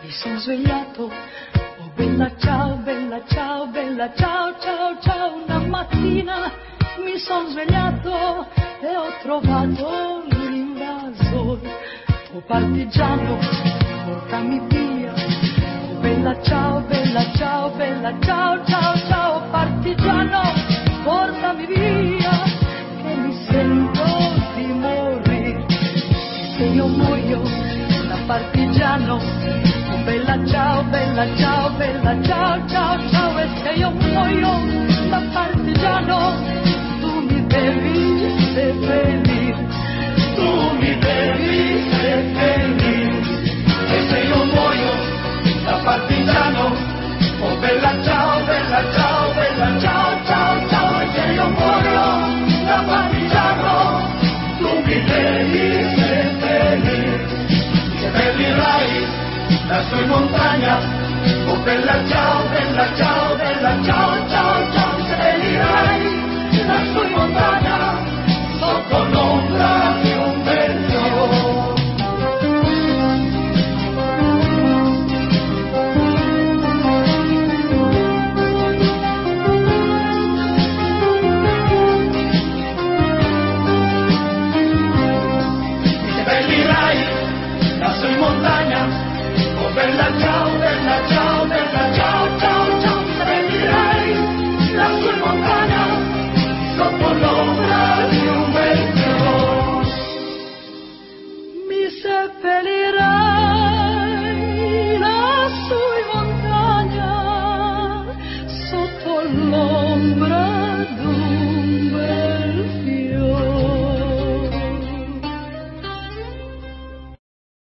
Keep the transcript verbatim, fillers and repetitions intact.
mi sono svegliato, oh bella ciao, bella ciao, bella ciao, ciao, ciao, una mattina mi sono svegliato e ho trovato l'invasore, oh partigiano, portami via, oh bella ciao, bella ciao, bella ciao, ciao, ciao, partigiano, portami via, che mi sento di morire, se io muoio da partigiano, oh bella ciao, bella ciao, bella ciao, ciao, ciao, e se io muoio da partigiano, tu mi devi seppellire, tu mi devi seppellire, e se io muoio da partigiano, oh bella ciao, bella ciao, bella ciao, ciao, ciao, e se io muoio da partigiano, tu mi devi seppellire, seppellirai lassù in montagna, oh bella ciao, bella ciao, bella ciao, ciao, ciao, seppellirai lassù in montagna, sotto l'ombra di un bel fiore. Seppellirai lassù in montagna, oh bella ciao.